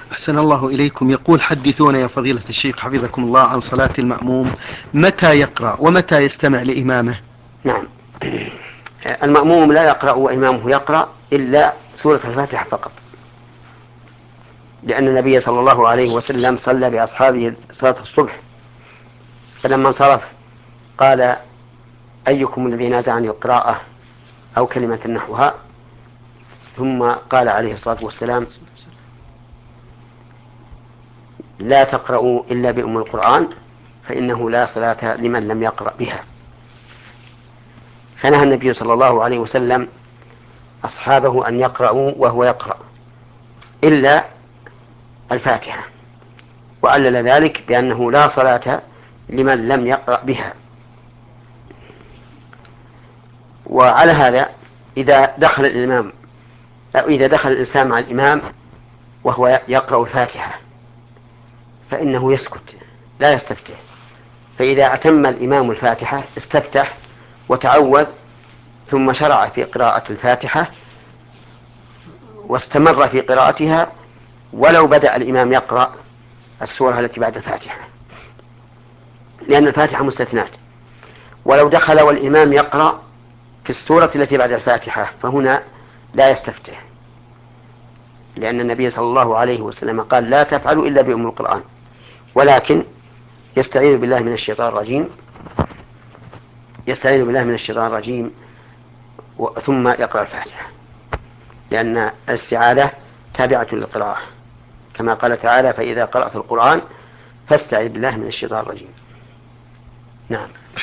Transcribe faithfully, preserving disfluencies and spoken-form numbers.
أحسن الله إليكم. يقول حدثونا يا فضيلة الشيخ حفظكم الله عن صلاة المأموم، متى يقرأ ومتى يستمع لإمامه؟ نعم. المأموم لا يقرأ وإمامه يقرأ إلا سورة الفاتحة فقط، لأن النبي صلى الله عليه وسلم صلى بأصحابه صلاة الصبح، فلما انصرف قال: أيكم الذي نازعني القراءة أو كلمة نحوها؟ ثم قال عليه الصلاة والسلام: لا تقرأوا إلا بأم القرآن فإنه لا صلاة لمن لم يقرأ بها. فنهى النبي صلى الله عليه وسلم أصحابه أن يقرأوا وهو يقرأ إلا الفاتحة، وعلل ذلك بأنه لا صلاة لمن لم يقرأ بها. وعلى هذا إذا دخل الإمام أو إذا دخل الإنسان مع الإمام وهو يقرأ الفاتحة فإنه يسكت لا يستفتح، فإذا أتم الإمام الفاتحة استفتح وتعوذ ثم شرع في قراءة الفاتحة واستمر في قراءتها ولو بدأ الإمام يقرأ السورة التي بعد الفاتحة، لأن الفاتحة مستثنات. ولو دخل والإمام يقرأ في السورة التي بعد الفاتحة فهنا لا يستفتح، لأن النبي صلى الله عليه وسلم قال: لا تفعلوا إلا بأم القرآن، ولكن يستعيذ بالله من الشيطان الرجيم يستعيذ بالله من الشيطان الرجيم ثم يقرأ الفاتحة، لأن الاستعاذة تابعة للقراءة، كما قال تعالى: فإذا قرأت القرآن فاستعذ بالله من الشيطان الرجيم. نعم.